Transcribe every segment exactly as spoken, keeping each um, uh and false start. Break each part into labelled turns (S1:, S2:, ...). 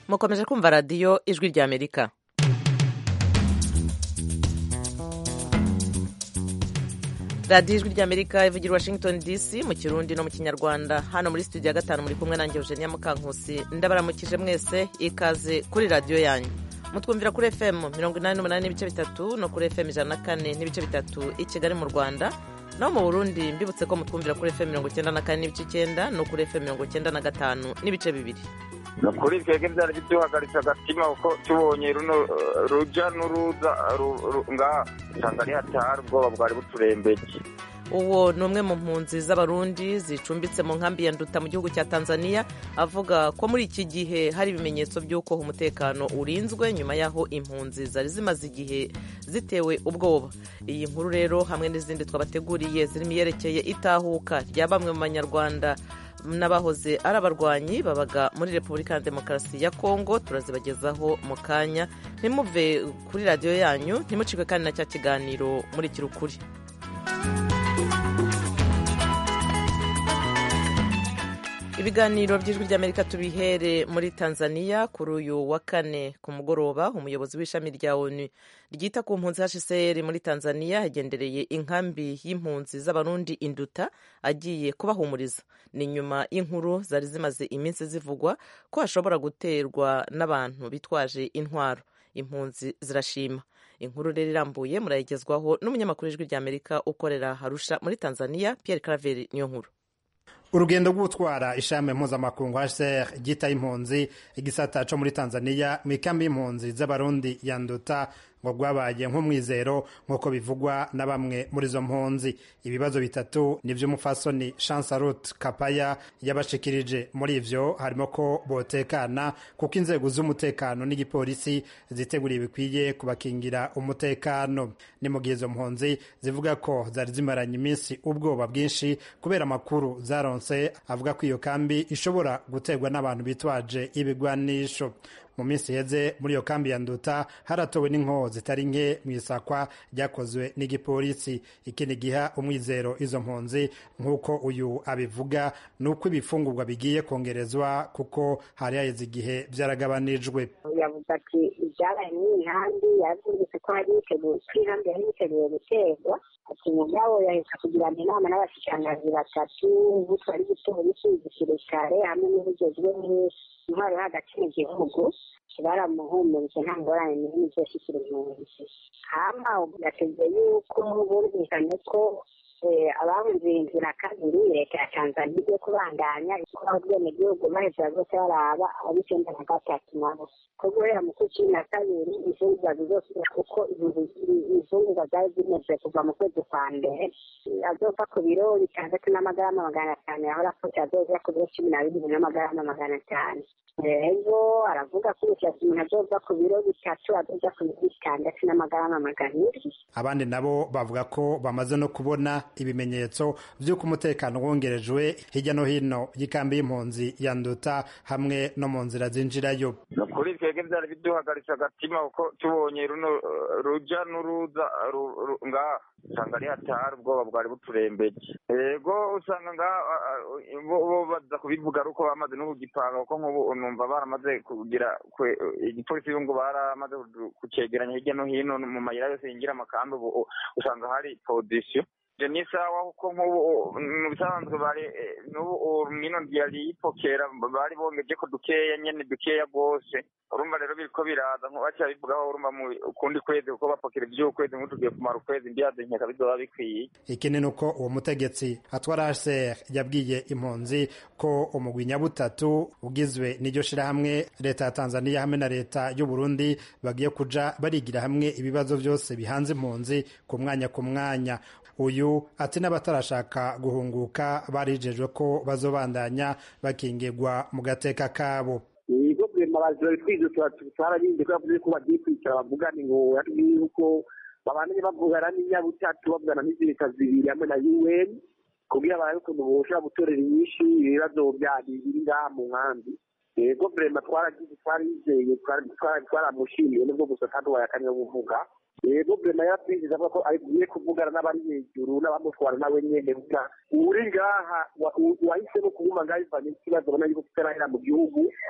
S1: mukomeje kumva radiyo ijwi rya amerika. radiyo ijwi rya amerika ivugira washington dc mu kirundi no mu kinyarwanda. Hano muri studio ya gatanu muri kumwe nanjye Eugenia Mukankusi, ndabaramukije mwese, ikaze kuri radiyo yanyu. Mutwumvira kuri F M mirongo inani n'umunani n'ibice bitatu no kuri F M ijana na kane n'ibice bitatu i Kigali mu Rwanda. Naho mu Burundi mbibutse ko mutwumvira kuri F M mirongo icyenda na kane n'ibice icyenda no kuri F M mirongo icyenda na gatanu n'ibice bibiri.
S2: No kuri twebwe byari biduhagaritse agatima uko tubonye runo ruja n'uruza ngaha usanga ari hatari ubwoba bwari buturembeje.
S1: Uwo ni umwe mu mpunzi z'abarundi zicumbitse mu nkambi ya Nduta mu gihugu cya Tanzania, avuga ko muri iki gihe hari ibimenyetso by'uko umutekano urinzwe nyuma y'aho impunzi zari zimaze igihe zitewe ubwoba. Iyi nkuru rero hamwe n'izindi twabateguriye zirimo iyerekeye itahuka rya bamwe mu banyarwanda n'abahoze ari abarwanyi babaga muri Repubulika ya Demokarasi ya Kongo turazibagezaho mu kanya. Ntimuve kuri radiyo yanyu, ntimucikwe kandi na cya kiganiro muri Kirukuri. Ibiganiro by'ijwi ry'Amerika tubihere muri Tanzania. Kuri uyu wa kane ku mugoroba, umuyobozi w'ishami rya ONU ryita ku mpunzi H C R muri Tanzania yagendereye inkambi y'impunzi z'abarundi Induta agiye kubahumuriza. Ni nyuma y'inkuru zari zimaze iminsi zivugwa ko hashobora guterwa n'abantu bitwaje intwaro. Impunzi zirashima. Inkuru rero irambuye murayigezwaho n'umunyamakuru w'ijwi ry'Amerika ukorera Arusha muri Tanzania, Pierre Claver niyo nkuru.
S3: Urugendo rw'utwara ishami mpuzamakungu H C R ryita impunzi igisata co muri Tanzania mu ikambi y'impunzi z'abarundi ya Nduta ngo rwabaye nk'umwizero nk'uko bivugwa na bamwe muri izo mpunzi. Ibibazo bitatu ni vy'umufasoni Chansarut Kapaya yabashikirije. Muri ivyo harimo ko botekana kuko inzego z'umutekano n'igipolisi ziteguriye bikwiye kubakingira umutekano. Ni mu gihe izo mpunzi zivuga ko zari zimaranye iminsi ubwoba bwinshi kubera amakuru zaronse avuga ko iyo kambi ishobora guterwa n'abantu bitwaje ibigwanisho. Mu minsi heze muri iyo kambi ya Nduta haratowe n'inkoho zitari nke mu isakwa ryakozwe n'igipolisi. Ikindi giha umwizero izo mpunzi nk'uko uyu abivuga nuko ibifungurwa bigiye kongerezwa kuko hari haheze igihe byaragabanijwe.
S4: Yavuga ati ibyabaye n'inkambi yavuze ko hari yiteguye kw'inkambi yari yiteguye guterwa. Ati mugabo yahise kugirana inama n'abashikiranganji batatu butwara igipolisi, igisirikare hamwe n'ubujejwe intwaro hagati mu gihugu. Baramuhumurije nta ngorane n'imwe zose ikiri impunzi. Hama gateze yuko bumvikanye ko abahunze inzira kabiri leta ya Tanzania igiye kubandanya ikora ubwenegihugu baheza bose baraba ab'icyenda na gatatu nabo ko guhera mu kwezi cumi na kabiri imfungurwa zose kuko imfungurwa zari zimaze kuva mu kwezi kwa mbere azova ku biro bitandatu n'amagarama magana atanu yahora afite azoza ku biro cumi na bibiri n'amagarama magana atanu. Rero aravuga ko umuntu azova ku biro bitatu azoza ku biro bitandatu n'amagarama magana abiri.
S3: Abandi nabo bavuga ko bamaze no kubona ibimenyetso by'uko umutekano wongerejwe hirya no hino y'ikambi y'impunzi ya Nduta hamwe no mu nzira zinjirayo.
S2: No kuri twebwe byari biduhagaritse agatima uko tubonye runo ruja n'uruza ngaha usanga ari hatari ubwoba bwari buturembeje. Yego usanga ngaha bo baza kubivuga uko bamaze no kugipanga kuko nk'ubu numva baramaze kugira igipolisi ngo baramaze kucegeranya hirya no hino mu mayira yose yinjira amakambi. Ubu usanga hari position ni sawa kuko nk'ubu mu bisanzwe bari n'ubu mino yari yipokera bari bongeje ko dukeya nyene dukeya rwose. Urumva rero biriko biraza nk'ubaca bivugaho urumva mu kundi kwezi kuko bapokera ivy'ukwezi nk'utugiye kumara ukwezi ndiyaze nkeka bizoba bikwiye.
S3: Ikindi nuko uwo mutegetsi atwara H C R yabwiye impunzi ko umugwi nyabutatu ugizwe n'iryo shirahamwe leta ya Tanzania hamwe na leta y'u Burundi bagiye kuja barigira hamwe ibibazo vyose bihanze impunzi ku mwanya ku mwanya. Uyu ati n'abatarashaka guhunguka barijejwe ko bazobandanya bakingirwa mu gateka kabo.
S5: Nigo kwema bazwe twizo twarabinde ko yavuze ko bagiye kwicara bavugana ngo yuko babandanye bavugana n'inyabutatu bavugana n'izirika zibiri hamwe na U N kugira abaruko boshobora gutorera inyinshi ibibazo byari biri ngaha mu nkambi. Yego vrema twaragize twarizeye twaramushimiye nubwo gusa kandi wayakanye kuvuga. Yego brema yapinjiza ko agiye kuvugana n'abari hejuru n'abamutwara nawe nyene gusa uri ngaha wahise no kuguma ngaho ivanye ikibazo bana yuko kitarahera mu gihugu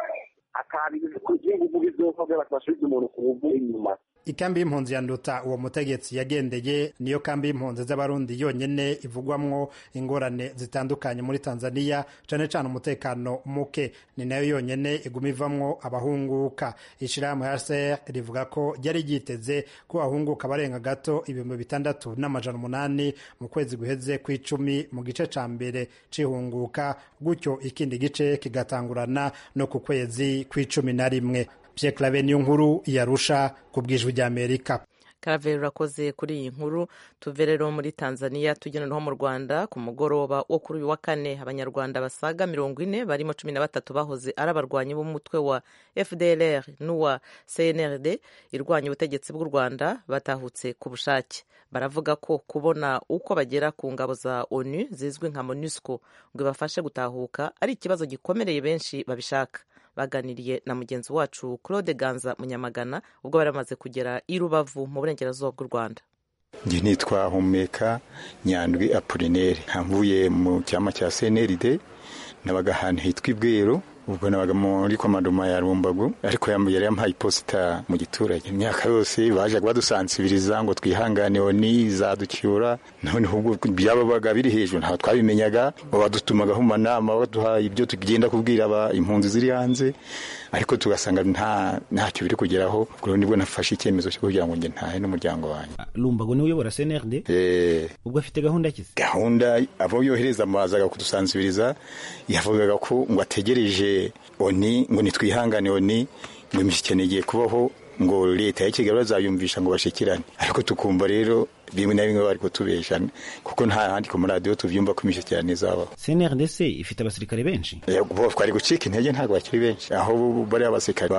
S5: akabintu kugiye kuvuga ivyoko by'abantu basubiza umuntu ku buvu inyuma.
S3: Ikambi y'impunzi ya Nduta uwo mutegetsi yagendeye niyo kambi y'impunzi z'abarundi yonyene ivugwamwo ingorane zitandukanye muri Tanzania, cane cane umutekano muke, ni nayo yonyene iguma ivamwo abahunguka. Ishirahamwe H C R rivuga ko ryari ryiteze ko abahunguka barenga gato ibihumbi bitandatu n'amajana umunani mu kwezi guheze kw'icumi mu gice ca mbere c'ihunguka, gutyo ikindi gice kigatangurana no ku kwezi kw'icumi na rimwe. Pierre Claver niyo nkuru yarusha ku bw'ijwi ry'Amerika.
S1: Karaveri urakoze kuri iyi nkuru. Tuve rero muri Tanzania tugenda no mu Rwanda. Ku mugoroba wo kuri uyu wa kane abanyarwanda basaga mirongo ine barimo cumi na batatu bahoze ari abarwanyi b'umutwe wa F D L R n'uwa C N R D irwanya ubutegetsi bw'u Rwanda batahutse ku bushake. Baravuga ko kubona uko bagera ku ngabo za ONU zizwi nka MONUSCO ngo ibafashe gutahuka ari ikibazo gikomereye benshi babishaka. Baganiriye na mugenzi wacu Claude Ganza Munyamagana ubwo bari bamaze kugera i Rubavu mu burengerazuba bw'u Rwanda.
S6: Nge nitwa Humeka Nyandwi Apollinaire, mvuye mu cyama cya C N R D, nabaga ahantu hitwa Ibwero, ubwo nabaga muri komandoma ya Rumbagu, ariko yari yampaye iposita mu giturage. Imyaka yose baje badusansibiriza ngo twihangane oni zaducyura, none ubwo byababaga biri hejuru nta twabimenyaga, badutumaga mu manama baduha ibyo tugenda kubwira aba impunzi ziri hanze, ariko tugasanga nta ntacyo biri kugeraho. Ubwo nibwo nafashe icyemezo cyo kugira ngo nge ntahe n'umuryango wanjye.
S7: Rumbagu ni uyobora C N R D?
S6: Eh,
S7: ubwo afite gahunda kize?
S6: Gahunda abo yohereza amazaga kudusansibiriza, yavugaga ko ngo ategereje oni ngo nitwihangane oni ngo imishyikirano kubaho ngo leta ya Kigali bazayumvisha ngo bashikirane, ariko tukumva rero bimwe na bimwe bari kutubeshana kuko nta handi ku radio tuvyumva ko imishyikirano izaba.
S7: C N R D C ifite abasirikare benshi?
S6: Yego twari gucika intege ntago bakiri benshi, aho bari abasirikare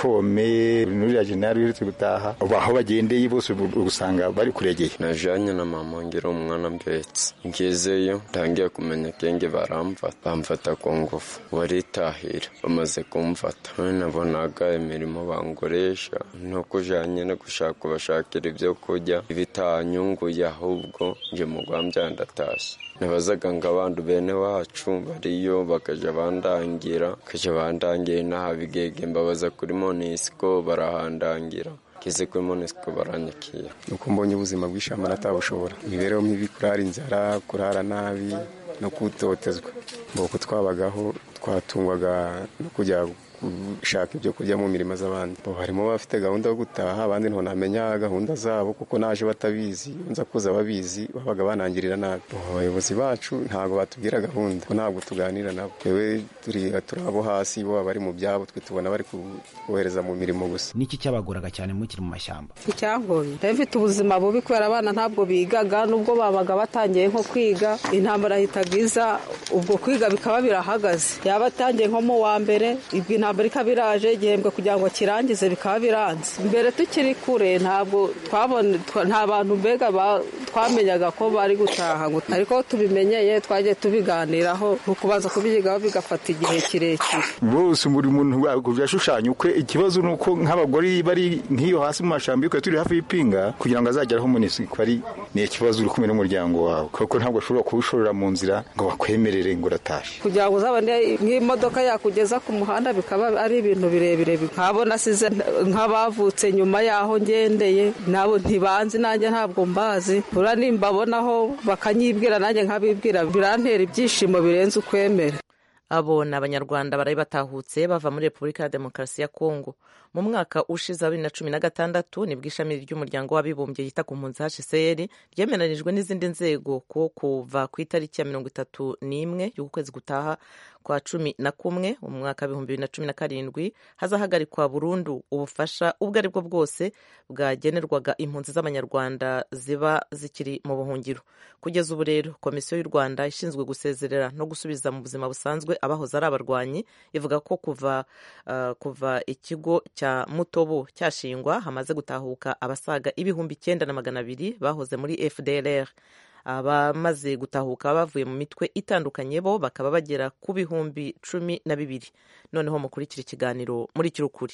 S6: bakome n'uriya general uri gutaha aho bagendeye bose usanga bari kuregeye.
S8: Najanye na mama ngira umwana mbetse ngezeyo ntangiye kumenya kenge baramfata bamfata ku ngufu waritahira bamaze kumfata, nabonaga imirimo bangoresha no kujanye no gushaka bashakira ibyo kujya ibitanyu nguye ahubwo nje mu Rwanda ndatashe. Nabazaga ngo abantu bene wacu bariyo bakaja bandangira kaje bandangira nahabigege mbabaza kuri MONUSCO barahandangira kize kuri MONUSCO baranyakira.
S9: Nuko mbonye ubuzima bw'ishamba natabushobora, imibereho mibi, kurara inzara, kurara nabi no kutotezwa. Mboko twabagaho twatungwaga no kujya gushaka ibyo kurya mu mirimo z'abandi. Bo harimo bafite gahunda yo gutaha, abandi nto namenya gahunda zabo kuko naje batabizi, nza kuza babizi babaga banangirira nabi. Abayobozi bacu ntago batubwira gahunda, ntabwo tuganira nabo. Yewe turi turabo hasi bo bari mu byabo, twe tubona bari kubohereza mu mirimo gusa.
S7: Niki cyabagoraga cyane mukiri mu mashyamba?
S10: Icyangoye mfite ubuzima bubi kubera abana ntabwo bigaga, nubwo babaga batangiye nko kwiga intambara hitagiza, ubwo kwiga bikaba birahagaze. Yaba atangiye nko mu wa mbere ibwi intambara ikabiraje igihembwe kugira ngo kirangize bikaba biranze. Mbere tukiri kure ntabwo twabona nta bantu mbega twamenyaga ko bari gutaha ngo, ariko tubimenyeye twagiye tubiganiraho kubaza kubyigaho bigafata igihe kirekire.
S6: Bose muri muntu byashushanya uko ikibazo nuko nk'abagore bari nk'iyo hasi mu mashambi ko turi hafi y'ipinga kugira ngo azageraho MONUSCO ari ni ikibazo uri kumwe n'umuryango wawe, kuko ntabwo ashobora kubushorera mu nzira ngo bakwemerere ngo uratashe.
S10: Kugira ngo uzabone nk'imodoka yakugeza ku muhanda bikaba ari ibintu birebire. Nkabona size nk'abavutse nyuma yaho ngendeye nabo ntibanzi nanjye ntabwo mbazi, ura nimbabonaho bakanyibwira nanjye nkabibwira, birantera ibyishimo birenze ukwemera.
S1: Abo ni abanyarwanda barayi batahutse bava muri Repubulika ya Demokarasi ya Kongo. Mu mwaka ushize wa bibiri na cumi na gatandatu nibwo ishami ry'umuryango w'abibumbye yita ku mpunzi H C R ryemeranijwe n'izindi nzego ko kuva ku itariki ya mirongo itatu n'imwe y'ukwezi gutaha kwa cumi na kumwe mu mwaka w'ibihumbi bibiri na cumi na karindwi hazahagarikwa burundu ubufasha ubwo ari bwo bwose bwagenerwaga impunzi z'abanyarwanda ziba zikiri mu buhungiro. Kugeza ubu rero Komisiyo y'u Rwanda ishinzwe gusezerera no gusubiza mu buzima busanzwe abahoze ari abarwanyi ivuga ko kuva uh, kuva ikigo cya Mutobo cyashingwa hamaze gutahuka abasaga ibihumbi icyenda na magana abiri bahoze muri F D L R. Abamaze gutahuka bavuye mu mitwe itandukanye bo bakaba bagera ku bihumbi cumi na bibiri. Noneho mukurikira ikiganiro muri Kirukuri.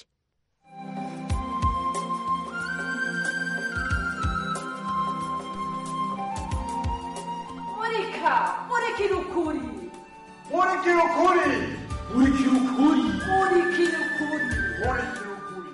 S11: Murika, muri Kirukuri. Muri Kirukuri. urikira ukuri urikira ukuri urikira ukuri.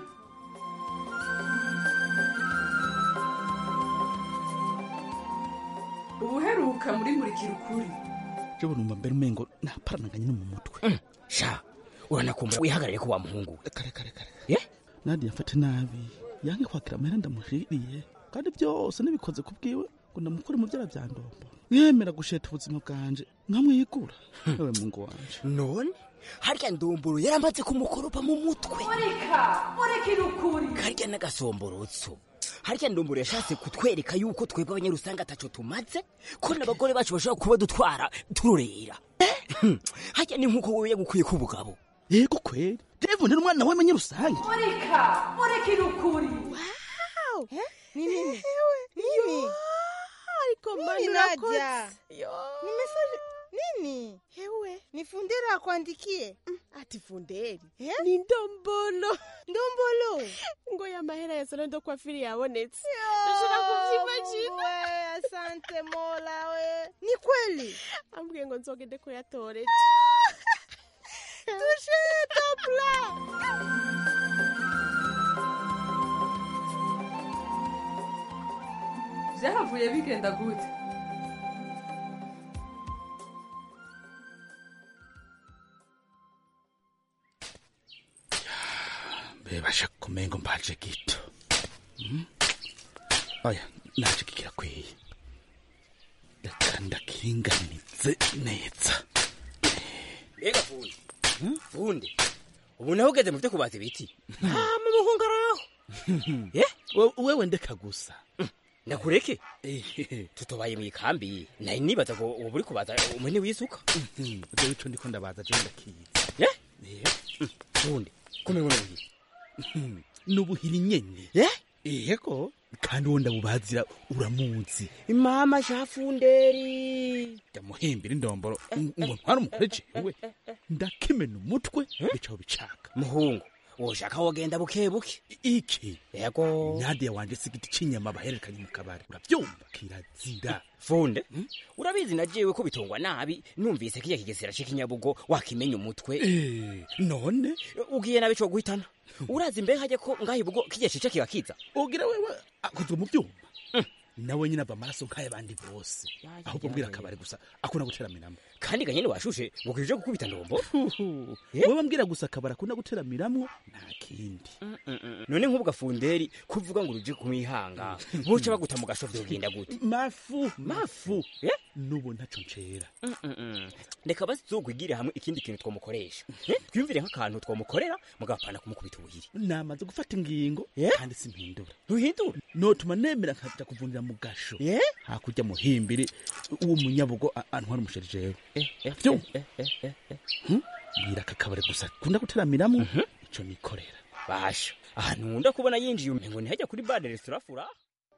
S12: ubuheruka muri murikira ukuri
S13: jewe numva mbere umengo naparanaganye no mu mutwe.
S14: sha uranakumbura wihagarare ko wa muhungu
S13: kare kare kare
S14: ye
S13: Nadia mfate nabi yange kwakira amahera ndamushiriye kandi byose nabikoze kubwiwe ngo ndamukure mu byara bya ndombo yemera gusheta ubuzima bwanje nkamwigura. Ewe mungu wanje
S14: none harya ndomboro yaramaze kumukoropa mu mutwe.
S12: ureka urekira ukuri
S14: harya n'agasomborotso harya ndomboro yashatse kutwereka yuko twebwe abanyarusanga ataco tumaze ko n'abagore bacu bashobora kuba dutwara turorera. harya ni nkuko wewe yagukwiye kubugabo.
S13: yego kweli Devo ni umwana we manyarusange.
S12: ureka urekira ukuri.
S15: wow nini nini ariko mani Nadia ni message nini hewe ni Fundera akwandikie. mm. ati Funderi yeah? ni ndombolo ndombolo
S16: ngo ya mahera ya salon de coiffure yabonetse.
S15: Nashaka kuvyimagina. we asante Mola we ni kweli
S16: ambwiye ngo nzogende kuyatore.
S15: Touché top là.
S12: Vyahavuye bigenda gute?
S13: Bebasha kumengo mbaje gito. Mm? Oya, naje kikira kwiye. Dakanda kinganize neza.
S14: Ega fundi. Fundi. Ubu naho ugeze mu byo kubaza ibiti. Ah, mu muhungu araho. Eh?
S13: Wewe ndeka gusa.
S14: Ndakureke? Tutobaye mu ikambi. Nari nibaza ko ubu buri kubaza umene wisuka.
S13: Uje wico ndiko ndabaza je ndakiza.
S14: Eh? Eh. Fundi. Kumengo n'ubuhiri.
S13: N'ubuhiri nyene.
S14: Eh?
S13: Yego. Kandi wonda bubazira uramuzi.
S14: Mama Shafunderi.
S13: Ndamuhimbira indomboro. Ngo ntwara umukoreje we. Ndakimena umutwe bicaho bicaka.
S14: Muhungu. Woshaka wogenda buke buke.
S13: Iki.
S14: Yego.
S13: Nadia wanje sigiti cinyama baherekanye mu kabari. Uravyumva kirazira.
S14: Funde. Hmm? Urabizi najewe ko bitongwa nabi. Numvise kiya kigesera c'ikinyabugo wakimenya umutwe.
S13: Eh, none
S14: ugiye nabe cyo guhitana. Urazi mbe haje ko ngahi bugo kiye cice kibakiza.
S13: Ugira wewe akozwe mu byuma. Mm. Nawe nyina bamaraso nk'aye bandi bose. Aho bombwira akabari gusa akuna guteramiramo.
S14: Kandi ganyene washushe ngo kije gukubita ndombo.
S13: Wewe mbwira gusa akabara akuna guteramiramo nta kindi.
S14: Mm -mm -mm. None nk'ubwa Funderi kuvuga ngo uruje kumwihanga. Boca baguta mu gashovyo ugenda gute.
S13: Mafu, mafu. Eh? Nubo ntaco ncera.
S14: Mm -mm. Ndeka bazogwigire hamwe ikindi kintu twomukoresha. Eh? Twimvire nk'akantu twomukorera mugapana kumukubita ubuhiri.
S13: Namaze gufata ingingo kandi simpindura.
S14: Ntuhindura?
S13: No tuma nemera nkaja kuvunira mu gasho.
S14: Eh?
S13: Hakujya muhimbire uwo munyabugo antwara umusherije.
S14: Eh, eh,
S13: Vyo.
S14: eh, eh, eh, eh.
S13: Hmm? Mbira kakabare gusa kunda guteramiramo mm -hmm. ico nikorera.
S14: Basha. Aha nkunda kubona yinjiye umengo ni hajya kuri bar de restaurant fura.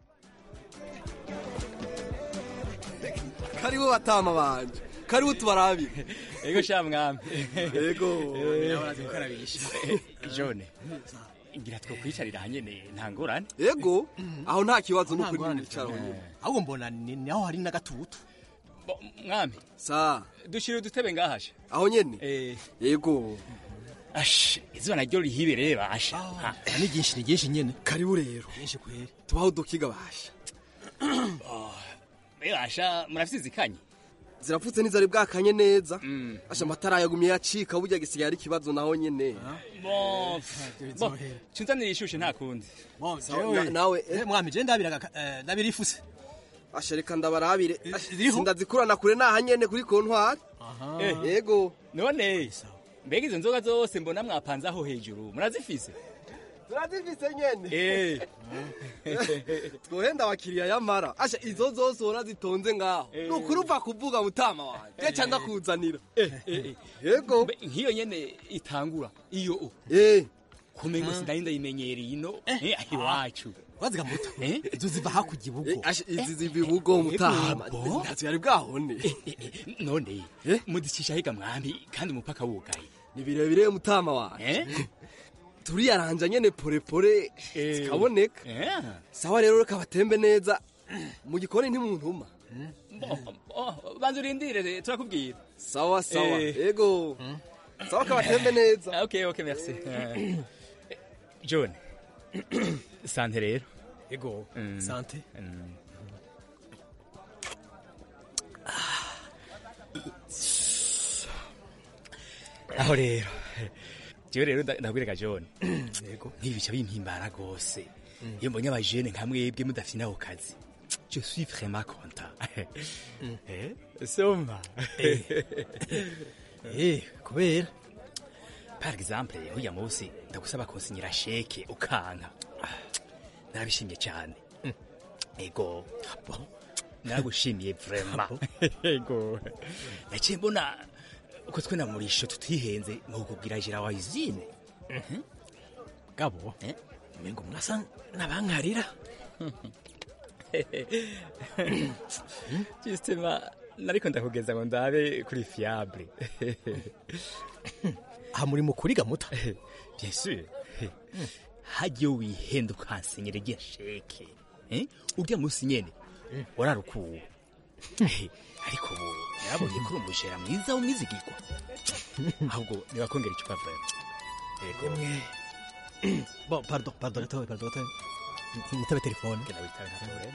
S17: Karibu batama banje. Karibu tubarabi.
S14: Ego sha mwami.
S17: Ego.
S14: Nabaza gukarabisha. Jone. Ngira two kwicarira hanyene nta ngorane.
S17: Ego. Aho nta kibazo no kuri mwicara wewe.
S14: Ahubwo mbona ni aho hari n'agatutu. Mwami.
S17: Sa.
S14: Dushire udutebe ngahasha.
S17: Aho nyene?
S14: Eh.
S17: Yego.
S14: Ash, izuba naryo rihibereye basha.
S17: Ha, ni byinshi ni byinshi nyene. Karibu rero.
S14: Byinshi kweri.
S17: Tubaho dukiga basha.
S14: Oh. Basha murafizikanye.
S17: Zirapfutse nizari bwakanye neza. Asha amatara yagumye yacika burya gisigaye ari kibazo naho nyene.
S14: Bon. Bon. Cinzanira ishushe nta kundi.
S17: Bon, nawe
S14: eh mwami je ndabiraga ndabirifuse.
S17: Ashereka ndabarabire. Sindazikurana kure naha nyene kuri kontwari.
S14: Aha.
S17: Yego.
S14: None. Mbega izo nzoga zose mbona mwapanze aho hejuru murazifise?
S17: Turazifise nyene.
S14: Eh.
S17: Twohenda abakiriya yamara. Asha izo zose urazitonze ngaho. Nukuri uva kuvuga mutama wanje. Je canda kuzanira.
S14: Eh.
S17: Yego.
S14: Nkiyo nyene itangura. Iyo.
S17: Eh.
S14: Kumengo sindarinda imenyereye ino. Eh iwacu.
S17: Waziga muto.
S14: Eh?
S17: Izo ziva hakurya ibugo. Asha izi ziva ibugo mutama. Ndazi yari bwahone.
S14: None. Mudicisha higa mwambi kandi umupaka wugaye.
S17: Ni birebire mutama waje.
S14: Eh?
S17: Turiyaranja nyene pore pore zikaboneka.
S14: Eh.
S17: Sawa rero reka batembe neza. Mu gikoni ntimuntuma.
S14: Banzu rindire turakubwira.
S17: Sawa sawa. Ego. sawa kabatembe neza.
S18: Okay, okay, merci. John. Sante rero.
S17: Ego, sante.
S18: Aho rero. Jewe rero ndabwirega John. Yego. Ntibica bimpimbara gose. Iyo mbonye abajene nka mwebwe mudafite naho kazi. Je suis vraiment content. Eh? Soma.
S17: Eh, kubera
S18: par exemple, uya musi ndagusaba konsinyira sheke ukanka. Narabishimye cyane. Ego. Bon. Nagushimiye vraiment. Ego. Naciye mbona uko twe na murisho tutihenze mu kugira jira wa izine.
S17: Mhm. Gabo. Eh? Mengo murasa nabankarira.
S18: Justement, nariko ndakugeza ngo ndabe kuri fiable.
S17: Ha muri mukuriga muta.
S18: Bien sûr. Hagiye wihenda ukansinyira igihe sheke. Eh? Urya musi nyene. Wararukuwe. Ariko ubu yarabonye kuri umujera mwiza w'umwizigirwa. Ahubwo niba kongera icupa vraiment.
S17: Yego mwe. Bon, pardon, pardon, pardon, pardon. Nitabe telefone.
S18: Kena witabe na tore.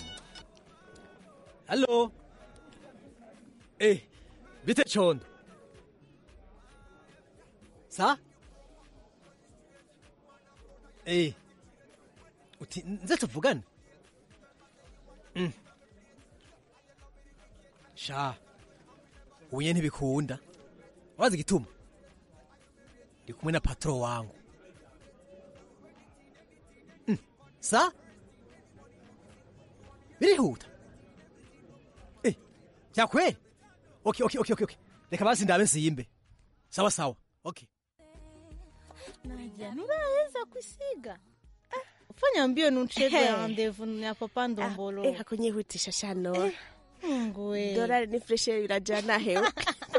S17: Allo. Eh, bite chondo. Sa? Eh. Uti nza tuvugana. Mm. Sha. Uye ntibikunda. Wazi gituma. Ndi kumwe na patron wangu. Mm. Sa? Birihuta. Eh. Ya kweli? Okay, okay, okay, okay. Reka basi ndabe nsiyimbe. Sawa sawa. Okay.
S15: Nadia, unaweza kusiga? Fanya mbio nucheze rendezvous na papa Ndombolo.
S16: Eh, hakunyihutisha shano.
S15: Mungu we.
S16: Dolari ni fresh irajana hewa.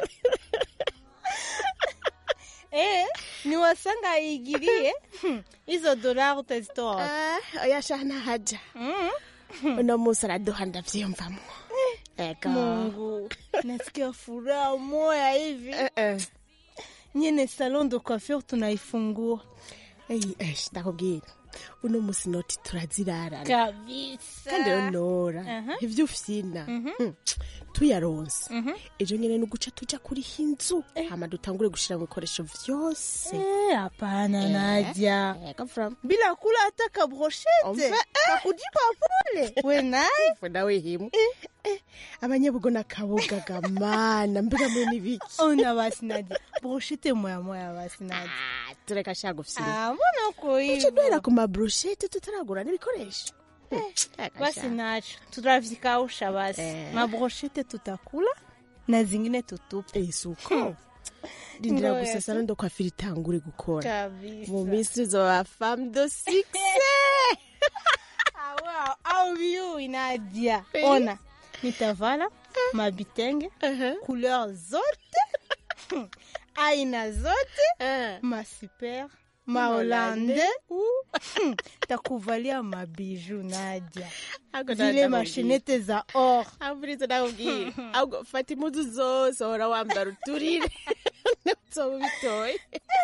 S15: Eh, ni wasanga igirie. Hizo dolari utazitoa.
S16: Ah, oya shana haja. Mm. Uno musi araduha ndavyiyumvamwo. Ego.
S15: Mungu. Nasikia furaha moya hivi.
S16: Eh eh.
S15: Nyene salon de coiffure tunaifungua.
S16: Eh, eh, ndakubwira. Uno musi noti turazirarana.
S15: Kabisa.
S16: Kandi onora. Uh-huh. Ivyo ufyina. Uh-huh. Tuyaronse. Uh-huh. Ejo nyene nuguca tuja kuri hinzu. Eh. Hama dutangure gushira mu bikoresho vyose.
S15: Eh, hapana eh. Nadia.
S16: Eh, come from.
S15: Bila kula hata ka brochette. Kakujipa pole. We naye.
S16: Funda we himu. Eh. Eh. Abanyabugo nakabuga gamana. Mbega mwe nibiki.
S15: Ona basi Nadia. Brochette moya moya basi Nadia.
S16: Ah, tureka shago fsina.
S15: Ah, mbona uko hivi?
S16: Ucha duera ku mabrochette tutaragura n'ibikoresho.
S15: Eh, basi nacho tutavikausha basi eh. Mabrochette tutakula na zingine tutupe
S16: isuko. Dindira gusa salon de coiffure itangure gukora
S15: kabisa
S16: mu minsi zo wa femme de succès.
S15: Ah wow, au you Nadia. Ona nitavala mabitenge uh-huh. Couleur zote aina zote uh. Ma super ma Hollande ou takuvalia mabiju Nadia. Zile mashinete za or.
S16: Aburizo nakubwira. Ahubwo fata impuzu zose ora wambara uturire. Nzo bitoye.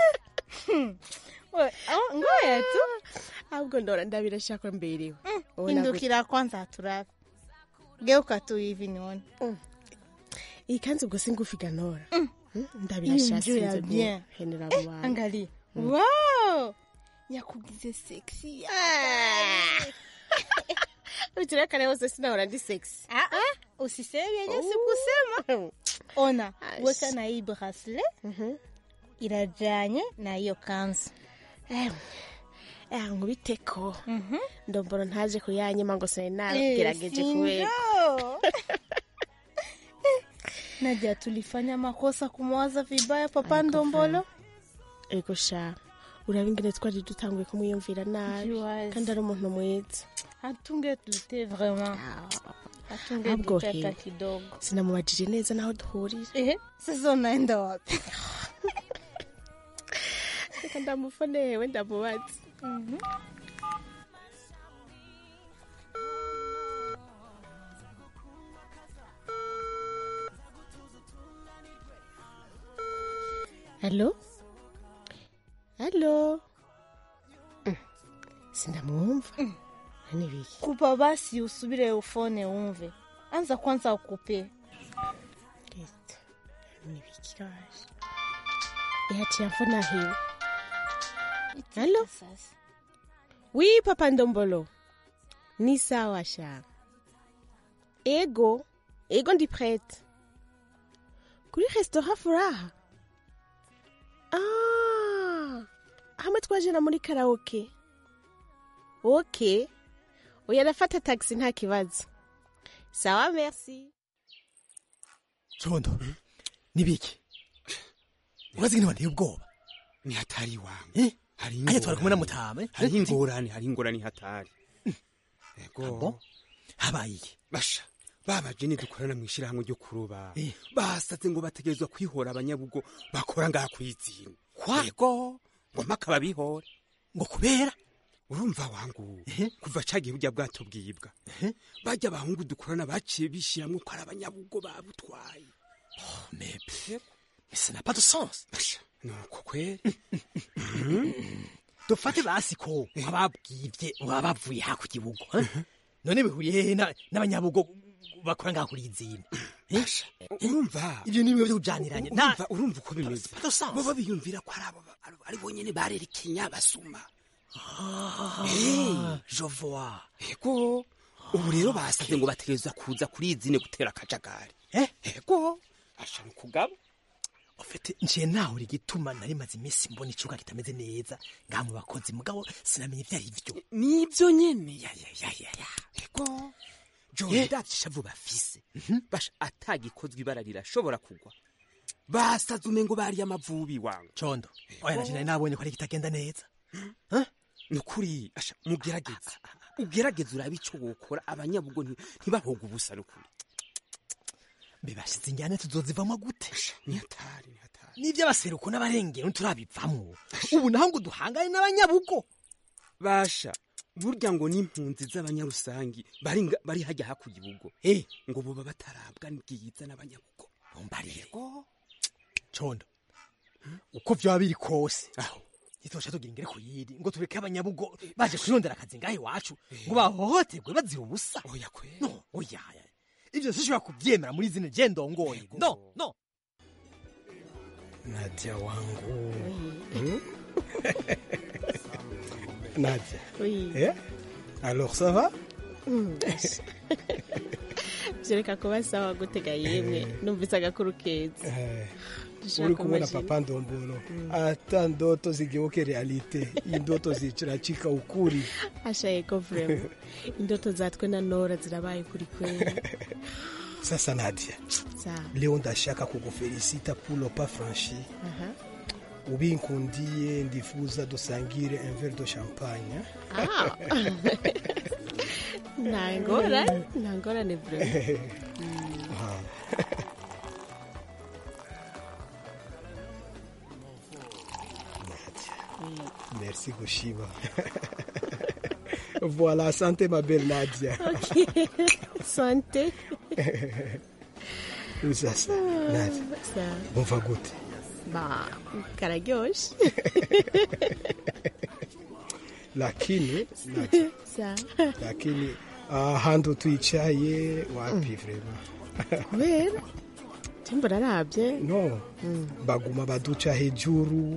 S15: We, ngoya tu.
S16: Ahubwo ndora ndabira shaka mberewe.
S15: Indukira kwanza turabe. Geuka tu hivi nione.
S16: Ikanze ubwo singufiga nora. Ndabira shaka sinze
S15: bien.
S16: Henera bwa.
S15: Angalia. Wow! Nyakugize sexy.
S16: Utireka leo sasa sina ndi sexy.
S15: Ah ah, usiseme yenye sikusema. Ona, weka na hii bracelet. Mhm. Irajanye na hiyo kanzu.
S16: Eh. Eh, ngubiteko. Mhm. Ndomboro ntaje kuyanyima ngo se na gerageje kuweka.
S15: Nadia, tulifanya makosa kumwaza vibaya papa Ndombolo.
S16: Ego sha. Urabingene twari dutanguye kumuyumvira nabi kandi ari umuntu mwiza.
S15: Atunge tute vraiment. Atunge tutata kidogo.
S16: Sinamubajije neza naho duhurira.
S15: Eh, sasa unaenda wapi?
S16: Kanda mufane wewe ndamubaza. Mhm. Halo? Halo? Mm. Sindamwumva. Nani biki?
S15: Kupa basi usubire ufone umve. Anza kwanza ukupe.
S16: Gete. Nani biki kaje? Yati yafona hiyo. Halo? Oui, Papa Ndombolo. Ni sawa sha. Ego. Ego ndi prête. Kuri restaurant Furaha. Ah. Hamwe twajana muri karaoke. Okay. Oya nafata taxi nta kibazo. Sawa, merci.
S19: Condo. Hmm? Nibiki? Urazi ngene wanteye ubwoba?
S20: Ni hatari wangu.
S19: Eh?
S20: Hari
S19: ingorane. Aya twara kumwe na Mutama.
S20: Hari ingorane, hari ingorane hatari. Ego.
S19: Habaye.
S20: Basha. Baba jeni dukorana mwishira hamwe ryo kuroba. Eh. Basatse ngo bategerezwa kwihora abanyabugo bakora ngaha kwizina. Ego. Ngo makaba bihora.
S19: Ngo kubera
S20: urumva wangu kuva cagiye burya bwato bwibwa bajya abahungu dukorana baciye bishiramwe ko ari abanyabugo babutwaye.
S19: Oh mais mais ça n'a pas de sens.
S20: Non ko kwere
S19: dufate basi ko ababwivye babavuye ha ku kibugo none bihuriye n'abanyabugo bakora ngaho kuri izina.
S20: Urumva
S19: ibyo nimwe byo kujaniranye
S20: urumva urumva uko bimeze bo babiyumvira ko ari abo ari bonyene barerekenya basuma.
S19: Ah, je vois.
S20: Ego, ubu rero basabye ngo bategereza kuza kuri izine gutera akajagari. Eh? Ego, ashaka kugaba.
S19: Ofete nje naho uri gituma nari maze iminsi mbona icuka kitameze neza ngamu bakozi mugabo sinamenye ivyari ivyo.
S20: Nibyo nyene ya ya ya ya. ya. Ego. Jo ndacishavu bafise. Basha atagikozwe ibara rirashobora kugwa. Basazume ngo bari amavubi wangu.
S19: Condo. Oya nje nari nabonye ko ari kitagenda neza. Huh?
S20: Nukuri asha mugerageze ugerageze urabe ico gukora abanyabugo ntibahoga ubusa nukuri
S19: bibashize injyane tuzozivamo gute
S20: ni hatari ni hatari
S19: nivyo abaseruko n'abarengero turabivamo ubu naho ngo duhangane n'abanyabugo
S20: basha burya ngo n'impunzi z'abanyarusangi bari bari hajya hakuye ubugo eh ngo boba batarabwa nibwiza n'abanyabugo
S19: umbariyego Condo uko vyo biri kose aho itosha tugira ingere ku yiri ngo tureke abanyabugo baje kwirondera akazi ngahe wacu ngo bahohoterwe bazira ubusa.
S20: Oya kwe
S19: no oya ivyo sishobora kuvyemera muri zine je ndongoye no no.
S20: Nadia wangu hmm? Nadia
S16: oui
S20: eh alors ça va
S16: Jereka kuba sawa gutega yemwe numvise agakuru keza.
S20: Uri kumwe na Papa Ndombolo hata ndoto zigeuke realite, indoto zichirachika ukuri.
S16: Asha eko vrema indoto zatwe na Nora zirabaye kuri kweli.
S20: Sasa Nadia
S16: sawa
S20: leo ndashaka kukufelicita pour le pas franchi.
S16: aha
S20: ubinkundiye ndifuza dusangire un verre de champagne.
S16: Ah. Nangora, nangora ne bro.
S20: Merci Goshiba. Voilà, santé ma belle Nadia.
S16: Ok, santé.
S20: Ça, ça, Nadia.
S16: Ça.
S20: Bon, va goûter.
S16: Bah, karagosh.
S20: Lakini, Nadia.
S16: Ça.
S20: Lakini, ahantu twicaye wapi vraiment.
S16: Kubera timbo narabye.
S20: No. Baguma baduca hejuru.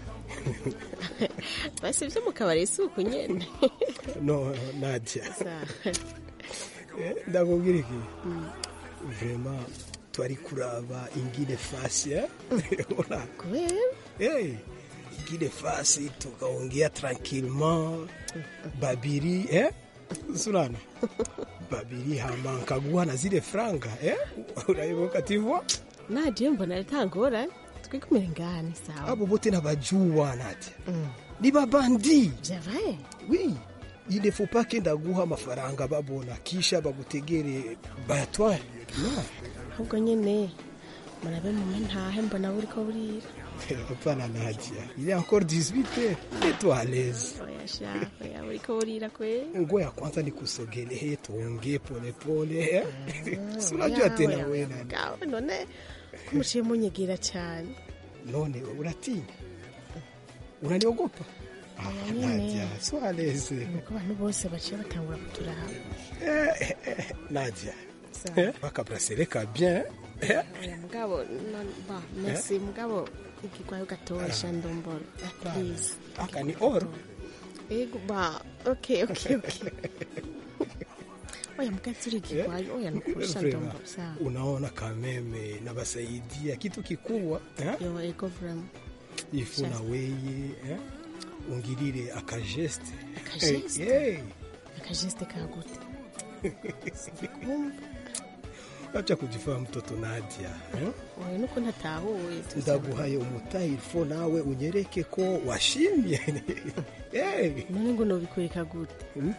S16: Basi byo mukabare suku nyene.
S20: No, Nadia.
S16: Ça.
S20: Ndakubwira iki? Vraiment twari kuraba ingine fasi eh? Ona.
S16: Kubera?
S20: Eh. Ingine fasi tukaongea tranquillement. Babiri eh? Surana. Babiri hama nkaguha na zile franga eh? Uraiboka tivwa?
S16: Nadia mbona litangora? Twikumire ngani sawa.
S20: Abo bote nabajua Nadia. Mm. Ni babandi.
S16: C'est vrai?
S20: Oui. Il ne faut pas que ndaguha amafaranga babona kisha bagutegere bayatware.
S16: No. Ahubwo nyene murabe mu ntahe mbona buri ko burira.
S20: Hapana Nadia. Il est encore dix-huit heures. Mets-toi à l'aise.
S16: Oya sha, oya buri ko burira kwe.
S20: Ngoya kwanza nikusogelee tuongee pole pole. Unajua tena wewe nani?
S16: None kumuciye munyigira cyane.
S19: none uratinya uraniogopa? Ah, Nadia, so aleze.
S16: Nuko abantu bose baciye batangura kuturaba.
S19: Eh, eh, Nadia. Eh, bakabrasereka bien. Eh.
S16: Oya mugabo, non ba, merci mugabo ikigwayo gatosha ndombolo. Please.
S19: Aka ni oro.
S16: Ego ba, okay, okay, okay. Oya mkatsuri kigwayo, oya nukusha ndombolo sawa.
S19: Unaona kameme na basaidia kitu kikubwa, eh?
S16: Yo ego vrem.
S19: Ifuna weye, eh? Ungirire akageste.
S16: Akageste?
S19: Hey, hey.
S16: Akageste kagute.
S19: Acha kujifanya mtoto Nadia, eh?
S16: Oya nuko ntatahuye.
S19: Ndaguhaye umutahi ifo nawe unyereke ko washimye. Hey.
S16: None ngo nobikoreka gute?
S19: Hmm?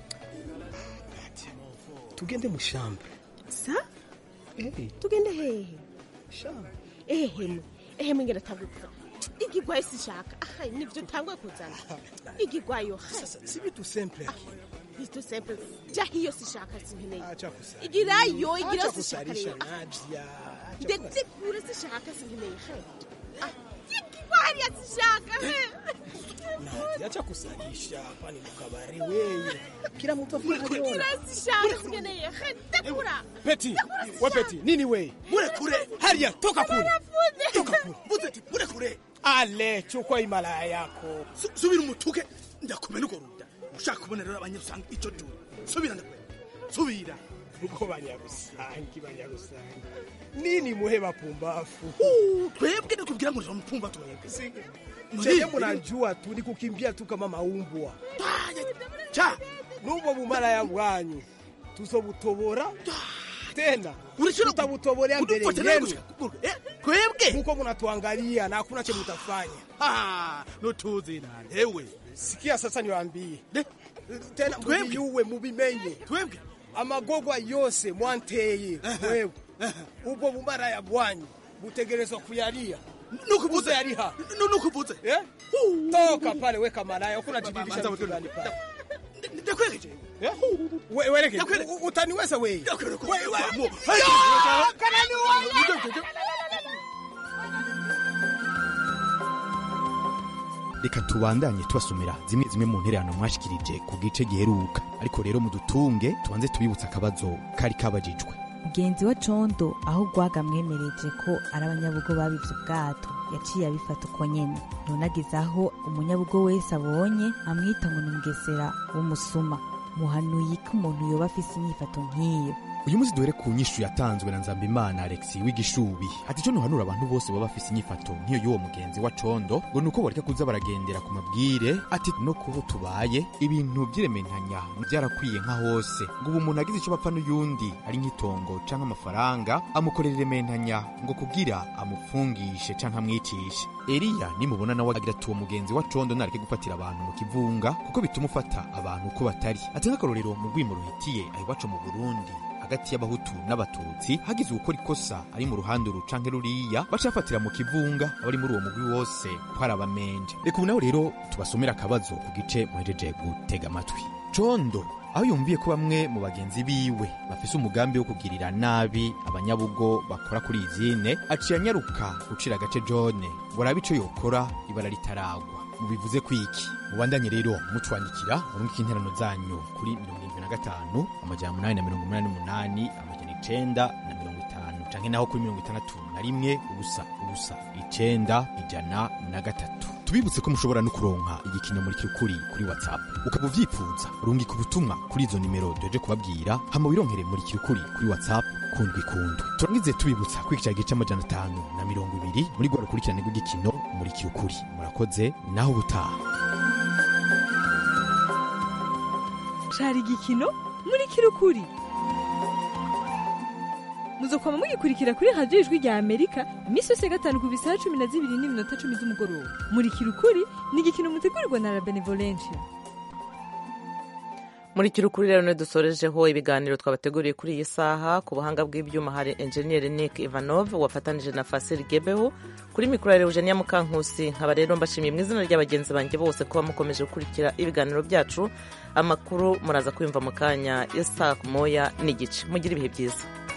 S19: Tugende mu chambre.
S16: Sa?
S19: Hey.
S16: Tugende hehe?
S19: Chambre.
S16: Ehe, ehe mwingera tabuka. Igigwayo sishaka. Aha, nivyo tangwe kuzana. Igigwayo.
S19: Si bitu simple aki.
S16: Bitu simple. Ja hiyo sishaka sinkeneye.
S19: Acha kusali.
S16: Igirayo, igira
S19: Acha
S16: sishaka.
S19: kusalisha Nadia.
S16: Ndetse kure sishaka sinkeneye. Ah, igigwayo sishaka.
S19: Nadia, acha kusalisha pani mukabari wewe. Kila mtu afanye
S16: Igira sishaka sinkeneye. Ndekura.
S19: Peti, wa Peti, nini wewe? Mure kure. Haria, toka kule. Toka kule. Muzeti, mure kure. Ale, chukua imalaya yako.
S13: Subira umutuke ndakumena uko ruda. Ushaka kubonera abanyarusanga ico tu. Subira ndakwe. Subira.
S19: Uko banyarusangi banyarusangi. Nini muheba pumbafu?
S13: Uh, twebwe ndikubwira ngo mpumba twebwe.
S19: Singe. Mje mnajua tu ni kukimbia tu kama maumbwa.
S13: Cha,
S19: nubo bumara ya bwanyu. Tusobutobora. Tena utabutoborea mbele yenu.
S13: Eh, kwebwe
S19: muko mnatuangalia na hakuna cha mtafanya.
S13: Ah, no tuzi na ewe.
S19: Sikia sasa niwaambie. Tena mubiyuwe mubimenye.
S13: Twebwe
S19: amagogwa yose mwanteye wewe. Ubwo bumara ya bwanyu butegerezwa kuyalia.
S13: Nukubuza
S19: yariha.
S13: Nukubuza.
S19: Eh? Toka pale weka malaya hakuna jidirisha ndani pale.
S13: Ndakwereje.
S19: Eh? Wewe weleke. Utaniweza wewe.
S13: Wewe.
S19: Kanani wewe.
S21: Reka tubandanye tubasomera zimwe zimwe mu ntererano mwashikirije ku gice giheruka, ariko rero mudutunge tubanze tubibutsa akabazo kari kabajijwe.
S22: Mugenzi wa Condo aho gwaga mwemereje ko ari abanyabugo babivye ubwato yaciye abifata uko nyene, none ageze aho umunyabugo wese abonye amwita ngo n'umugesera w'umusuma. Muhanuye ko umuntu yoba afise inyifato nk'iyo.
S21: Uyu muzi duhere ku nyishu yatanzwe na Nzambimana Alex w'igishubi. Ati cyo nuhanura abantu bose baba bafise inyifato nk'iyo y'uwo mugenzi wa Condo ngo nuko bareka kuza baragendera ku mabwire. Ati no kubo tubaye ibintu by'irementanya byarakwiye nka hose ngo ubu umuntu agize icyo bapfa n'uyundi ari nk'itongo canke amafaranga amukorera irementanya ngo kugira amupfungishe canke amwicishe. Eliya nimubona nawe agira ati uwo mugenzi wa Condo nareke gufatira abantu mu kivunga kuko bituma ufata abantu uko batari. Ati nk'akarorero mu rwimo ruhitiye ayiwacu mu Burundi hagati y'abahutu n'abatutsi hagize gukora ikosa ari mu ruhande rucanke ruriya bacafatira mu kivunga abari muri uwo mugwi wose kwara abamenje. Reka ubu naho rero tubasomera akabazo ku gice muhejeje gutega amatwi. Condo aho yumviye ko bamwe mu bagenzi biwe bafise umugambi wo kugirira nabi abanyabugo bakora kuri izine, aciye anyaruka gucira agace Jone ngo arabe ico yokora ibara ritaragwa. Mubivuze kwiki mubandanye rero mutwandikira murungika interano zanyu kuri mirongo irindwi na gatanu amajana umunani na mirongo umunani n'umunani amajana icenda na mirongo itanu canke naho kuri mirongo itandatu na rimwe ubusa ubusa icenda ijana na gatatu. Tubibutse ko mushobora no kuronka igikino muri kirukuri kuri WhatsApp ukaba uvyifuza urungika ubutumwa kuri izo nimero doje kubabwira hama wironkere muri kirukuri kuri WhatsApp kundwi kundwi. Turangize tubibutsa kwikira gice amajana atanu na mirongo ibiri muri gwa rukurikirane rw'igikino muri kirukuri. Murakoze naho ubutaha.
S23: Cari igikino muri kirukuri. Muzokoma mugikurikira kuri radio Ijwi rya Amerika imisi yose gatanu ku bisaha cumi na zibiri n'iminota cumi z'umugoroba. Muri kirukuri ni igikino mutegurirwa na La Benevolencia.
S1: Muri kirukuri rero dusorejeho ibiganiro twabateguriye kuri iyi saha. Ku buhanga bw'ibyuma hari engineer Nick Ivanov wafatanije na Fasil Gebeho, kuri mikoro ya Eugenia Mukankusi. Nkaba rero mbashimiye mu izina ry'abagenzi banjye bose kuba mukomeje gukurikira ibiganiro byacu. Amakuru muraza kwimva mu kanya ya saa moya n'igice. Mugire ibihe byiza.